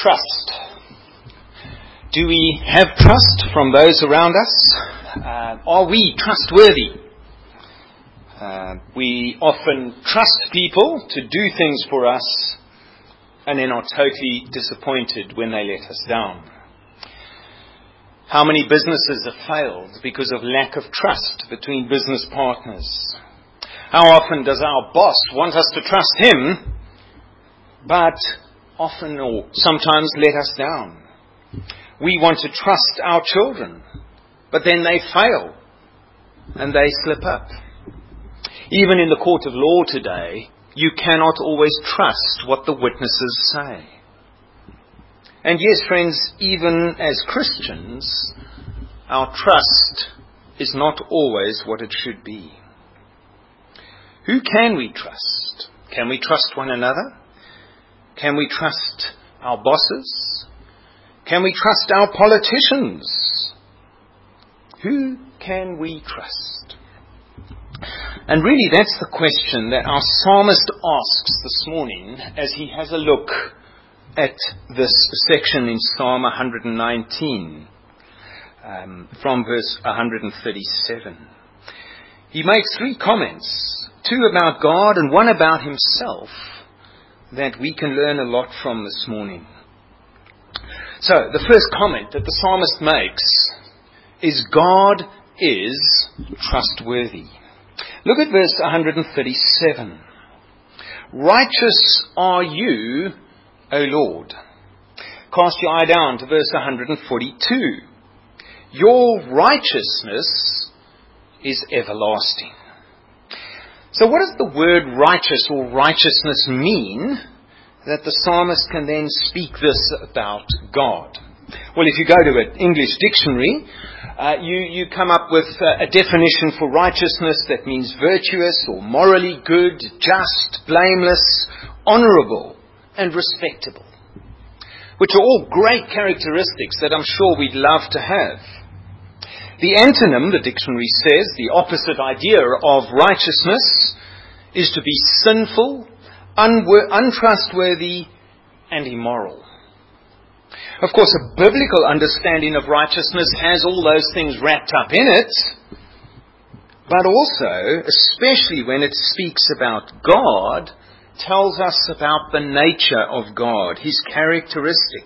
Trust. Do we have trust from those around us? Are we trustworthy? We often trust people to do things for us and then are totally disappointed when they let us down. How many businesses have failed because of lack of trust between business partners? How often does our boss want us to trust him, but often or sometimes let us down? We want to trust our children, but then they fail and they slip up. Even in the court of law today, you cannot always trust what the witnesses say. And yes, friends, even as Christians, our trust is not always what it should be. Who can we trust? Can we trust one another? Can we trust our bosses? Can we trust our politicians? Who can we trust? And really that's the question that our psalmist asks this morning as he has a look at this section in Psalm 119 from verse 137. He makes three comments, two about God and one about himself, that we can learn a lot from this morning. So, the first comment that the psalmist makes is God is trustworthy. Look at verse 137. Righteous are you, O Lord. Cast your eye down to verse 142. Your righteousness is everlasting. So what does the word righteous or righteousness mean that the psalmist can then speak this about God? Well, if you go to an English dictionary, you come up with a definition for righteousness that means virtuous or morally good, just, blameless, honourable and respectable, which are all great characteristics that I'm sure we'd love to have. The antonym, the dictionary says, the opposite idea of righteousness is to be sinful, untrustworthy and immoral. Of course, a biblical understanding of righteousness has all those things wrapped up in it, but also, especially when it speaks about God, tells us about the nature of God, his characteristic.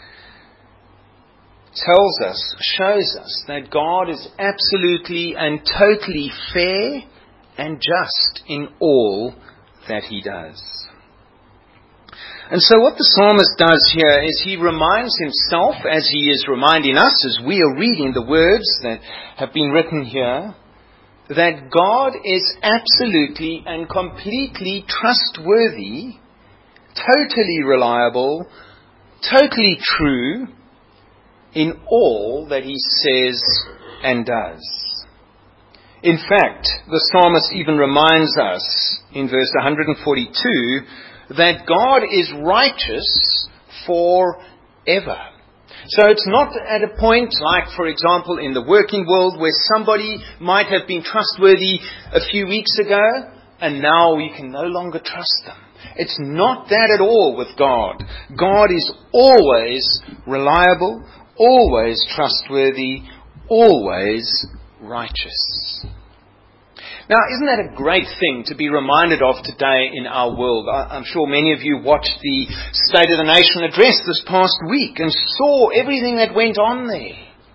Tells us, shows us that God is absolutely and totally fair and just in all that he does. And so what the psalmist does here is he reminds himself, as he is reminding us, as we are reading the words that have been written here, that God is absolutely and completely trustworthy, totally reliable, totally true in all that he says and does. In fact, the psalmist even reminds us in verse 142 that God is righteous forever. So it's not at a point like, for example, in the working world where somebody might have been trustworthy a few weeks ago and now we can no longer trust them. It's not that at all with God. God is always reliable, always trustworthy, always righteous. Now, isn't that a great thing to be reminded of today in our world? I'm sure many of you watched the State of the Nation address this past week and saw everything that went on there.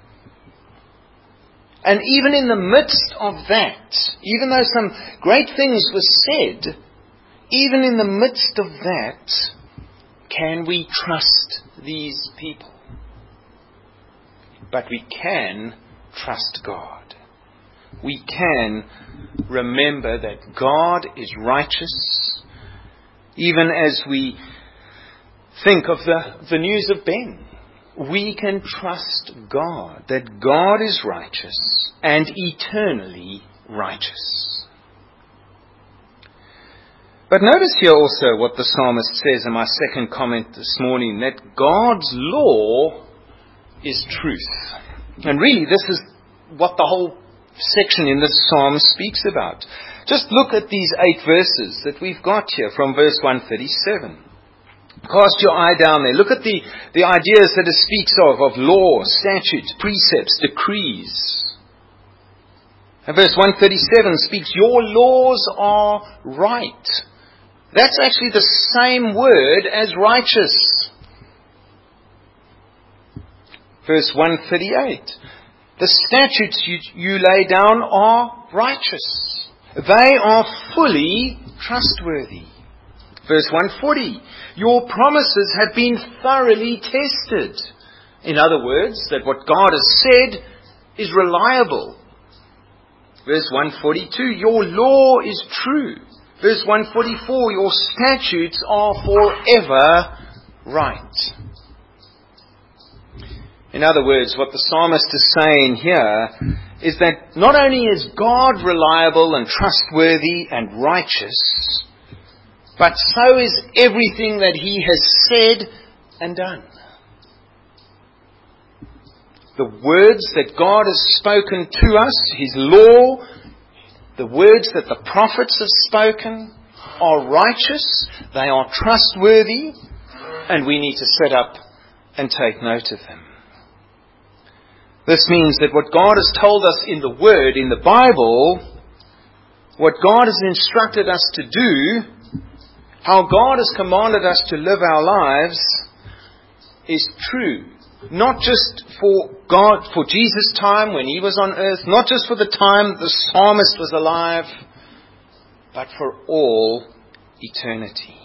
And even in the midst of that, even though some great things were said, even in the midst of that, can we trust these people? But we can trust God. We can remember that God is righteous, even as we think of the news of Ben. We can trust God, that God is righteous and eternally righteous. But notice here also what the psalmist says in my second comment this morning, that God's law is truth. And really this is what the whole section in this psalm speaks about. Just look at these 8 verses that we've got here from verse 137. Cast your eye down there. Look at the ideas that it speaks of law, statutes, precepts, decrees. And verse 137 speaks, your laws are right. That's actually the same word as righteous. Verse 138, the statutes you lay down are righteous. They are fully trustworthy. Verse 140, your promises have been thoroughly tested. In other words, that what God has said is reliable. Verse 142, your law is true. Verse 144, your statutes are forever right. In other words, what the psalmist is saying here is that not only is God reliable and trustworthy and righteous, but so is everything that He has said and done. The words that God has spoken to us, His law, the words that the prophets have spoken are righteous, they are trustworthy, and we need to sit up and take note of them. This means that what God has told us in the Word, in the Bible, what God has instructed us to do, how God has commanded us to live our lives, is true. Not just for Jesus' time when He was on earth, not just for the time the psalmist was alive, but for all eternity.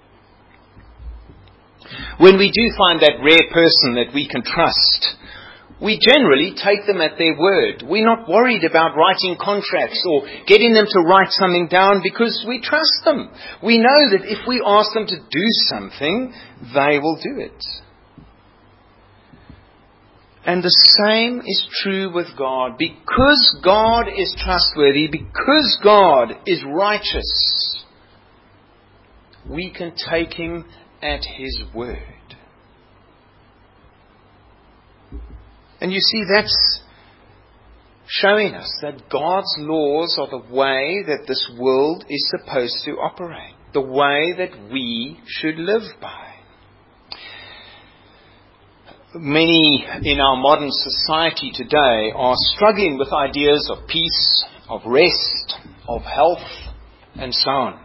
When we do find that rare person that we can trust, we generally take them at their word. We're not worried about writing contracts or getting them to write something down because we trust them. We know that if we ask them to do something, they will do it. And the same is true with God. Because God is trustworthy, because God is righteous, we can take Him at His word. And you see, that's showing us that God's laws are the way that this world is supposed to operate, the way that we should live by. Many in our modern society today are struggling with ideas of peace, of rest, of health, and so on.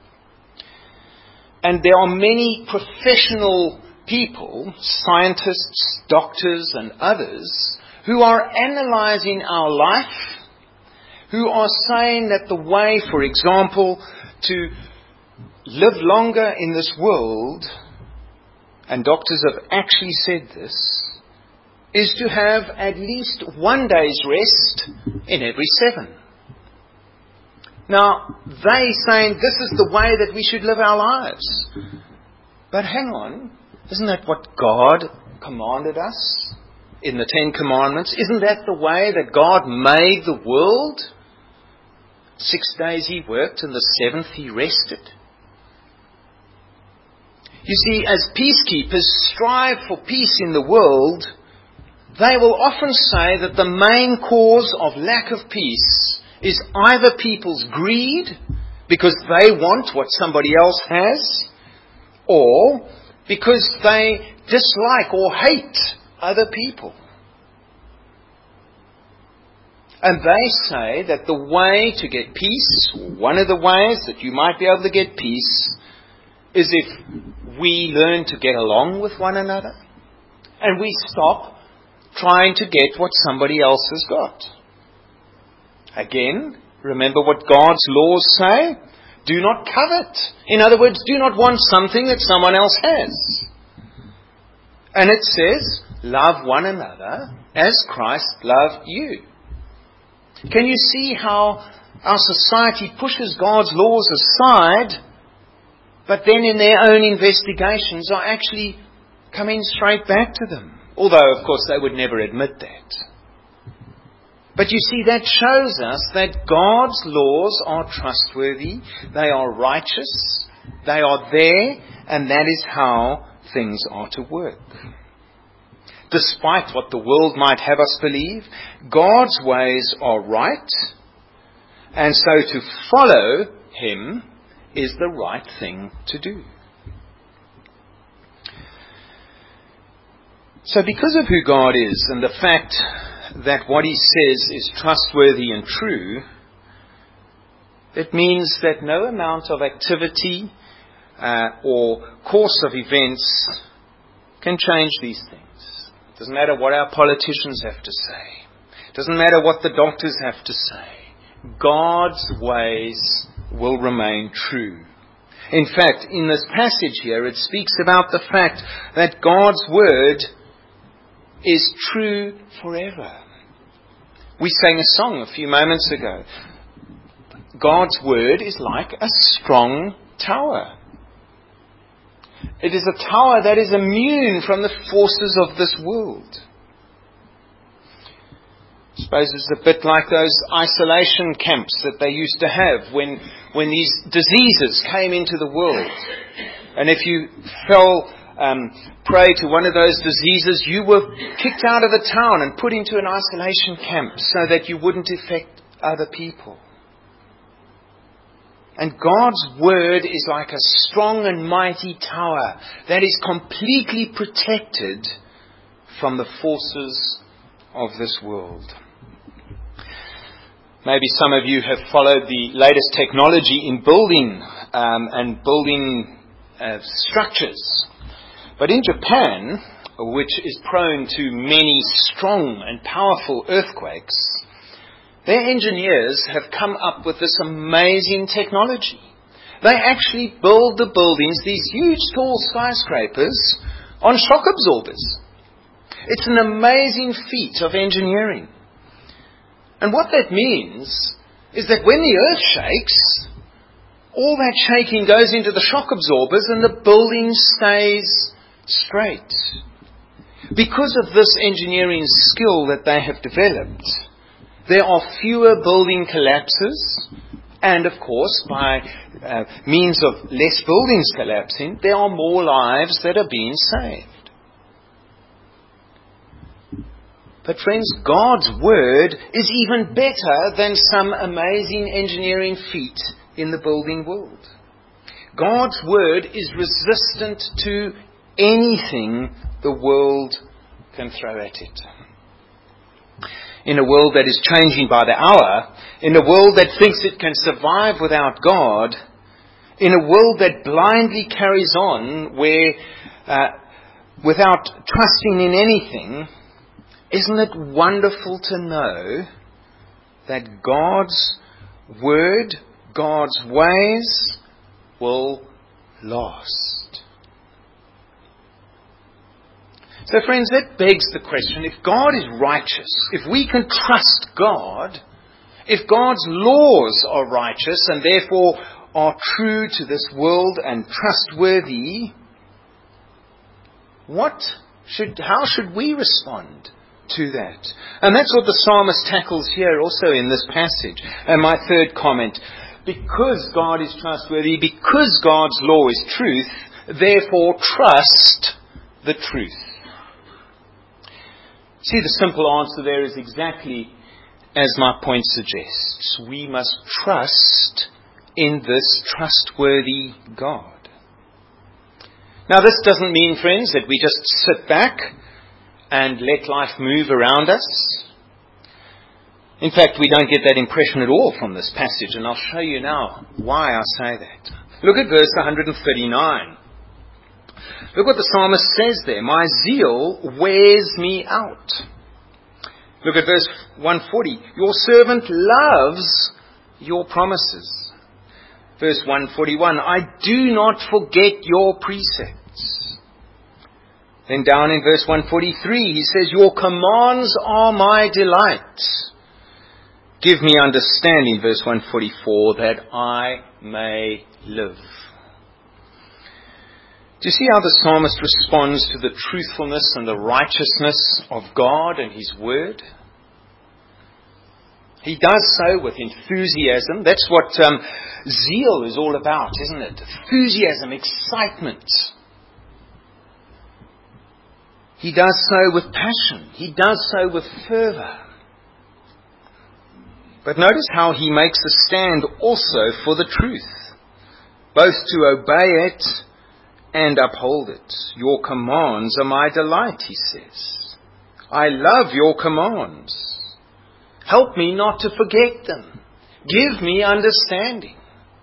And there are many professional people, scientists, doctors, and others, who are analyzing our life, who are saying that the way, for example, to live longer in this world, and doctors have actually said this, is to have at least one day's rest in every 7. Now, they're saying this is the way that we should live our lives. But hang on, isn't that what God commanded us in the 10 Commandments? Isn't that the way that God made the world? 6 days He worked and the 7th He rested. You see, as peacekeepers strive for peace in the world, they will often say that the main cause of lack of peace is either people's greed, because they want what somebody else has, or because they dislike or hate other people. And they say that the way to get peace, one of the ways that you might be able to get peace, is if we learn to get along with one another and we stop trying to get what somebody else has got. Again, remember what God's laws say? Do not covet. In other words, do not want something that someone else has. And it says, love one another as Christ loved you. Can you see how our society pushes God's laws aside, but then in their own investigations are actually coming straight back to them? Although, of course, they would never admit that. But you see, that shows us that God's laws are trustworthy, they are righteous, they are there, and that is how things are to work. Despite what the world might have us believe, God's ways are right, and so to follow Him is the right thing to do. So because of who God is and the fact that what He says is trustworthy and true, it means that no amount of activity or course of events can change these things. It doesn't matter what our politicians have to say. It doesn't matter what the doctors have to say. God's ways will remain true. In fact, in this passage here, it speaks about the fact that God's word is true forever. We sang a song a few moments ago. God's word is like a strong tower. It is a tower that is immune from the forces of this world. I suppose it's a bit like those isolation camps that they used to have when these diseases came into the world. And if you fell prey to one of those diseases, you were kicked out of the town and put into an isolation camp so that you wouldn't affect other people. And God's word is like a strong and mighty tower that is completely protected from the forces of this world. Maybe some of you have followed the latest technology in building and building structures. But in Japan, which is prone to many strong and powerful earthquakes, their engineers have come up with this amazing technology. They actually build the buildings, these huge tall skyscrapers, on shock absorbers. It's an amazing feat of engineering. And what that means is that when the earth shakes, all that shaking goes into the shock absorbers and the building stays straight. Because of this engineering skill that they have developed, there are fewer building collapses, and of course, by means of less buildings collapsing, there are more lives that are being saved. But friends, God's word is even better than some amazing engineering feat in the building world. God's word is resistant to anything the world can throw at it. In a world that is changing by the hour, in a world that thinks it can survive without God, in a world that blindly carries on without trusting in anything, isn't it wonderful to know that God's word, God's ways will last? So friends, that begs the question, if God is righteous, if we can trust God, if God's laws are righteous and therefore are true to this world and trustworthy, how should we respond to that? And that's what the psalmist tackles here also in this passage. And my third comment, because God is trustworthy, because God's law is truth, therefore trust the truth. See, the simple answer there is exactly as my point suggests. We must trust in this trustworthy God. Now, this doesn't mean, friends, that we just sit back and let life move around us. In fact, we don't get that impression at all from this passage, and I'll show you now why I say that. Look at verse 139. Look what the psalmist says there. My zeal wears me out. Look at verse 140. Your servant loves your promises. Verse 141. I do not forget your precepts. Then down in verse 143, he says, your commands are my delight. Give me understanding, verse 144, that I may live. Do you see how the psalmist responds to the truthfulness and the righteousness of God and His Word? He does so with enthusiasm. That's what zeal is all about, isn't it? Enthusiasm, excitement. He does so with passion. He does so with fervour. But notice how he makes a stand also for the truth, both to obey it and uphold it. Your commands are my delight, he says. I love your commands. Help me not to forget them. Give me understanding.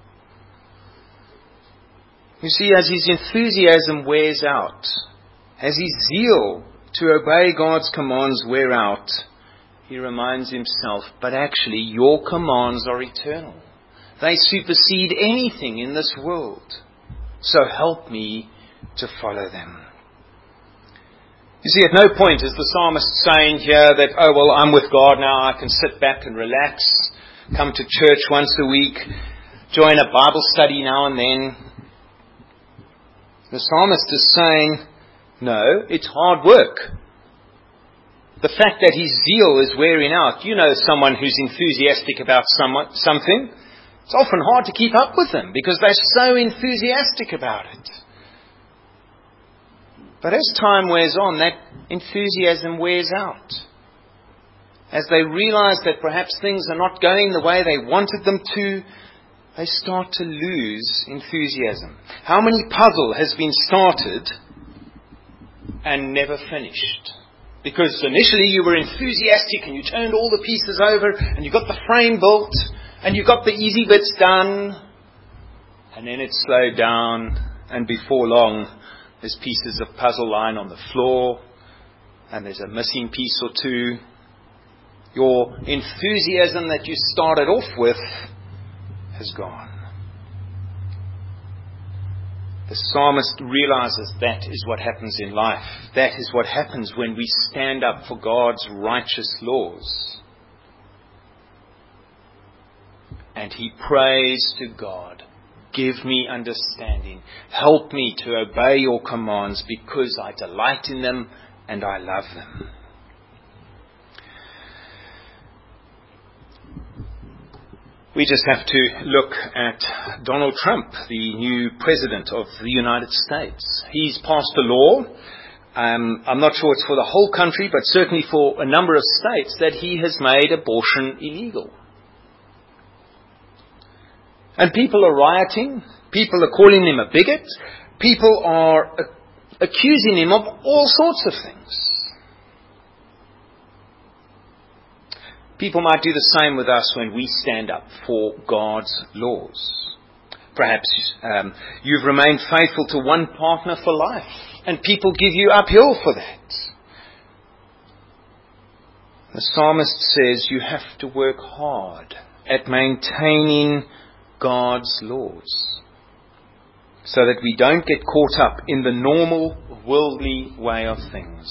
You see, as his enthusiasm wears out, as his zeal to obey God's commands wear out, he reminds himself, but actually your commands are eternal. They supersede anything in this world. So help me to follow them. You see, at no point is the psalmist saying here that, oh, well, I'm with God now, I can sit back and relax, come to church once a week, join a Bible study now and then. The psalmist is saying, no, it's hard work. The fact that his zeal is wearing out, you know someone who's enthusiastic about something, it's often hard to keep up with them because they're so enthusiastic about it. But as time wears on, that enthusiasm wears out. As they realize that perhaps things are not going the way they wanted them to, they start to lose enthusiasm. How many puzzle has been started and never finished? Because initially you were enthusiastic and you turned all the pieces over and you got the frame built and you got the easy bits done. And then it slowed down, and before long there's pieces of puzzle lying on the floor and there's a missing piece or two. Your enthusiasm that you started off with has gone. The psalmist realizes that is what happens in life. That is what happens when we stand up for God's righteous laws. And he prays to God, give me understanding. Help me to obey your commands because I delight in them and I love them. We just have to look at Donald Trump, the new president of the United States. He's passed a law, I'm not sure it's for the whole country, but certainly for a number of states, that he has made abortion illegal. And people are rioting, people are calling him a bigot, people are accusing him of all sorts of things. People might do the same with us when we stand up for God's laws. Perhaps you've remained faithful to one partner for life, and people give you uphill for that. The psalmist says you have to work hard at maintaining God's laws, so that we don't get caught up in the normal worldly way of things.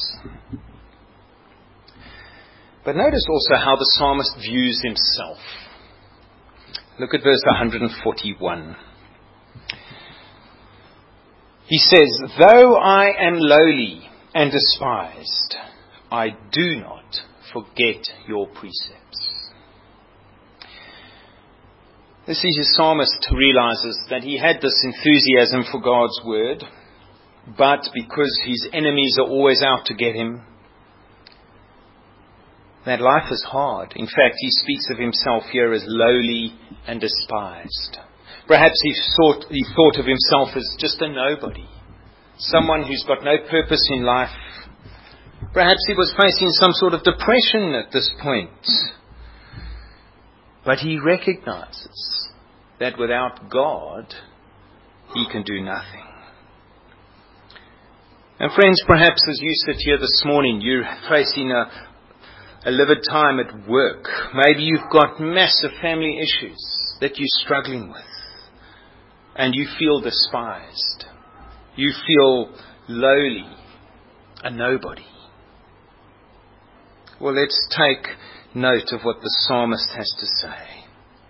But notice also how the psalmist views himself. Look at verse 141. He says, though I am lowly and despised, I do not forget your precepts. You see, the psalmist realizes that he had this enthusiasm for God's word, but because his enemies are always out to get him, that life is hard. In fact, he speaks of himself here as lowly and despised. Perhaps he thought of himself as just a nobody, someone who's got no purpose in life. Perhaps he was facing some sort of depression at this point. But he recognizes that without God, he can do nothing. And friends, perhaps as you sit here this morning, you're facing a livid time at work. Maybe you've got massive family issues that you're struggling with. And you feel despised. You feel lowly, a nobody. Well, let's take note of what the psalmist has to say.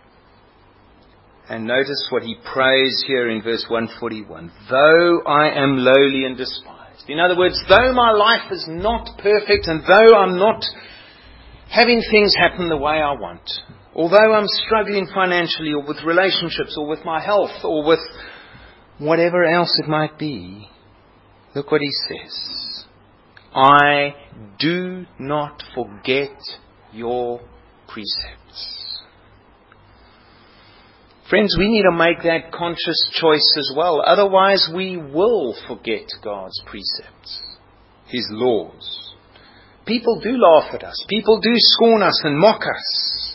And notice what he prays here in verse 141. Though I am lowly and despised. In other words, though my life is not perfect and though I'm not having things happen the way I want, although I'm struggling financially or with relationships or with my health or with whatever else it might be, look what he says. I do not forget your precepts. Friends, we need to make that conscious choice as well. Otherwise, we will forget God's precepts, His laws. People do laugh at us. People do scorn us and mock us.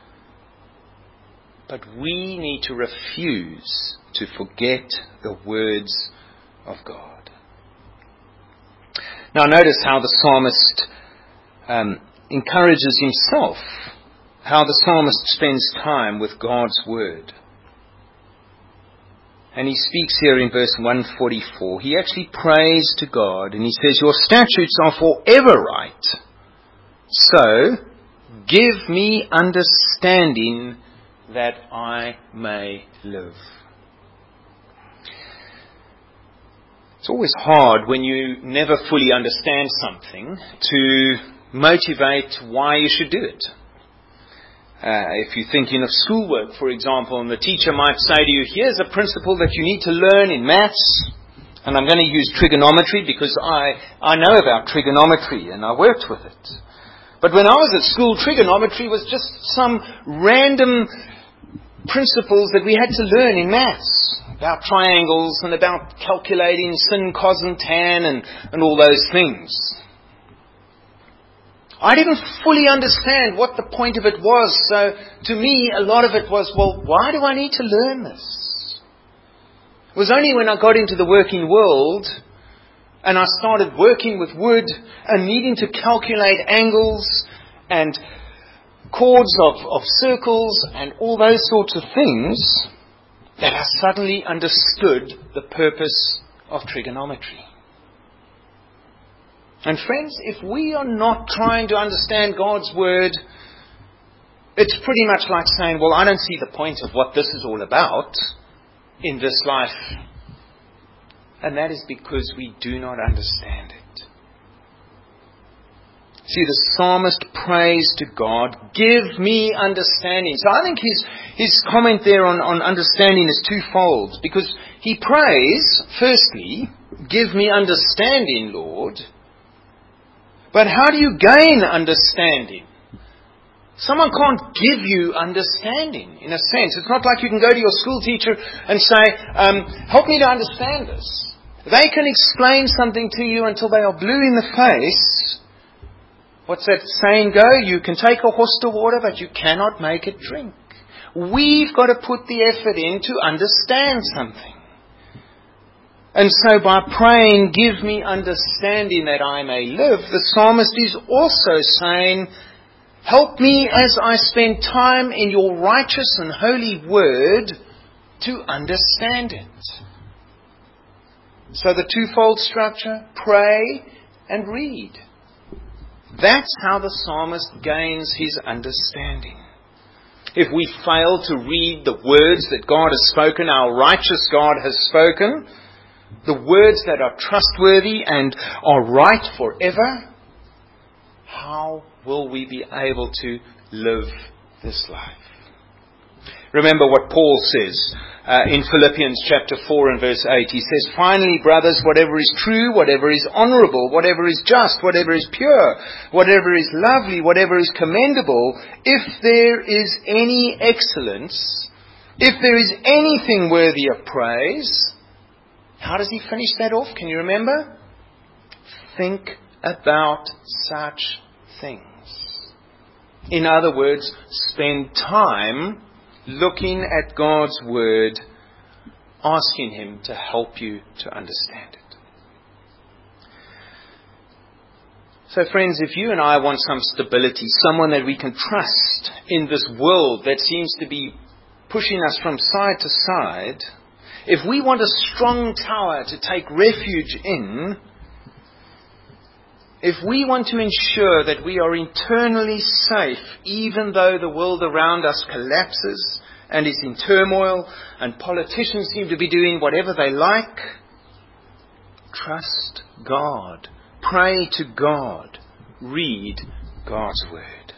But we need to refuse to forget the words of God. Now notice how the psalmist encourages himself, how the psalmist spends time with God's word. And he speaks here in verse 144. He actually prays to God and he says, "Your statutes are forever right. So give me understanding that I may live." It's always hard when you never fully understand something to motivate why you should do it. If you're thinking of schoolwork, for example, and the teacher might say to you, "Here's a principle that you need to learn in maths," and I'm going to use trigonometry because I know about trigonometry and I worked with it. But when I was at school, trigonometry was just some random principles that we had to learn in maths, about triangles and about calculating sin, cos and tan and all those things. I didn't fully understand what the point of it was, so to me a lot of it was, well, why do I need to learn this? It was only when I got into the working world and I started working with wood and needing to calculate angles and chords of circles and all those sorts of things that I suddenly understood the purpose of trigonometry. And friends, if we are not trying to understand God's word, it's pretty much like saying, well, I don't see the point of what this is all about in this life. And that is because we do not understand it. See, the psalmist prays to God, "Give me understanding." So I think his comment there on understanding is twofold. Because he prays, firstly, "Give me understanding, Lord." But how do you gain understanding? Someone can't give you understanding, in a sense. It's not like you can go to your school teacher and say, "Help me to understand this." They can explain something to you until they are blue in the face. What's that saying go? You can take a horse to water, but you cannot make it drink. We've got to put the effort in to understand something. And so by praying, "Give me understanding that I may live," the psalmist is also saying, "Help me as I spend time in your righteous and holy word to understand it." So the twofold structure, pray and read. That's how the psalmist gains his understanding. If we fail to read the words that God has spoken, our righteous God has spoken, the words that are trustworthy and are right forever, how will we be able to live this life? Remember what Paul says in Philippians chapter 4 and verse 8. He says, "Finally, brothers, whatever is true, whatever is honorable, whatever is just, whatever is pure, whatever is lovely, whatever is commendable, if there is any excellence, if there is anything worthy of praise," how does he finish that off? Can you remember? "Think about such things." In other words, spend time looking at God's word, asking Him to help you to understand it. So friends, if you and I want some stability, someone that we can trust in this world that seems to be pushing us from side to side, if we want a strong tower to take refuge in, if we want to ensure that we are internally safe, even though the world around us collapses and is in turmoil and politicians seem to be doing whatever they like, trust God. Pray to God. Read God's word.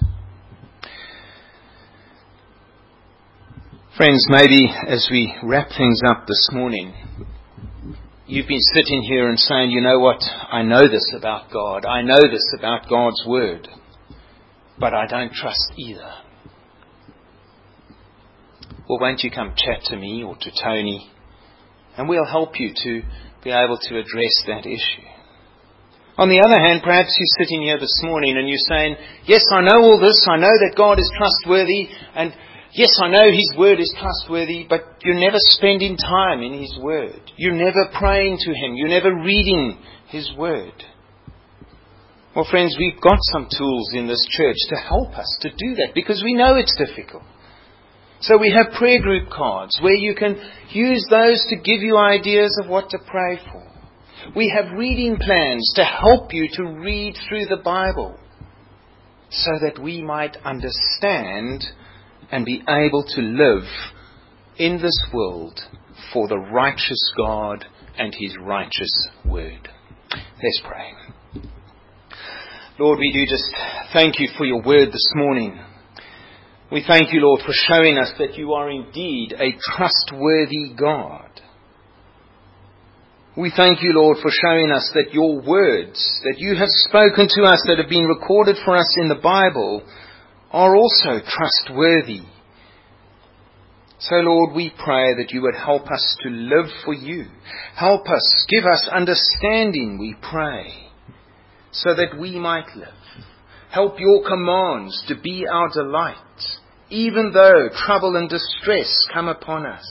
Friends, maybe as we wrap things up this morning, you've been sitting here and saying, "You know what? I know this about God. I know this about God's word. But I don't trust either." well, won't you come chat to me or to Tony, and we'll help you to be able to address that issue. On the other hand, perhaps you're sitting here this morning and you're saying, yes, I know all this, I know that God is trustworthy, and yes, I know His Word is trustworthy, but you're never spending time in His Word. You're never praying to Him. You're never reading His Word. Well, friends, we've got some tools in this church to help us to do that, because we know it's difficult. So we have prayer group cards where you can use those to give you ideas of what to pray for. We have reading plans to help you to read through the Bible so that we might understand and be able to live in this world for the righteous God and His righteous Word. Let's pray. Lord, we do just thank You for Your Word this morning. We thank You, Lord, for showing us that You are indeed a trustworthy God. We thank You, Lord, for showing us that Your words that You have spoken to us, that have been recorded for us in the Bible, are also trustworthy. So, Lord, we pray that You would help us to live for You. Help us, give us understanding, we pray, so that we might live. Help Your commands to be our delight, even though trouble and distress come upon us.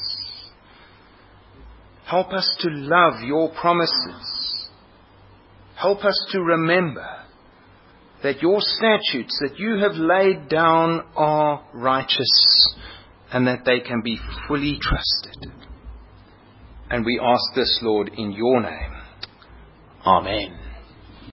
Help us to love Your promises. Help us to remember that Your statutes that You have laid down are righteous and that they can be fully trusted. And we ask this, Lord, in Your name. Amen.